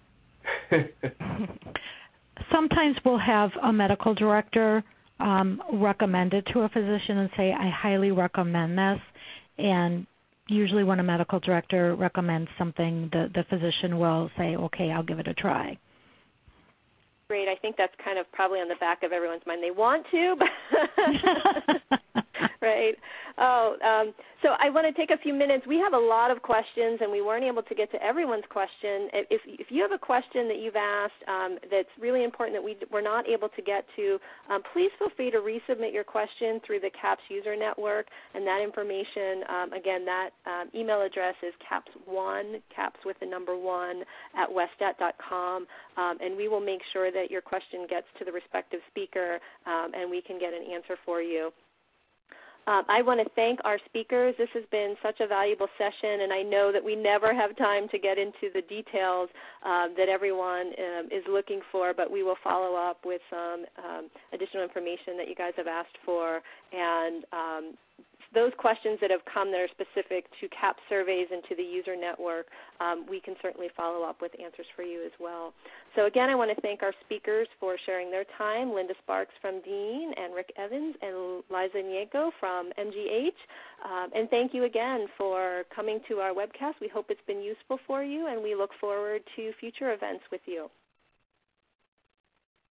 Sometimes we'll have a medical director recommend it to a physician and say, I highly recommend this. And usually when a medical director recommends something, the physician will say, okay, I'll give it a try. Great. I think that's kind of probably on the back of everyone's mind. They want to, but right. So I want to take a few minutes. We have a lot of questions, and we weren't able to get to everyone's question. If you have a question that you've asked that's really important that we were not able to get to, please feel free to resubmit your question through the CAPS user network. And that information, again, that email address is caps1, caps with the number 1, at westat.com. And we will make sure that your question gets to the respective speaker, and we can get an answer for you. I want to thank our speakers. This has been such a valuable session, and I know that we never have time to get into the details that everyone is looking for, but we will follow up with some additional information that you guys have asked for. And those questions that have come that are specific to CAP surveys and to the user network, we can certainly follow up with answers for you as well. So again, I want to thank our speakers for sharing their time, Linda Sparks from Dean, and Rick Evans, and Liza Nyeko from MGH. And thank you again for coming to our webcast. We hope it's been useful for you, and we look forward to future events with you.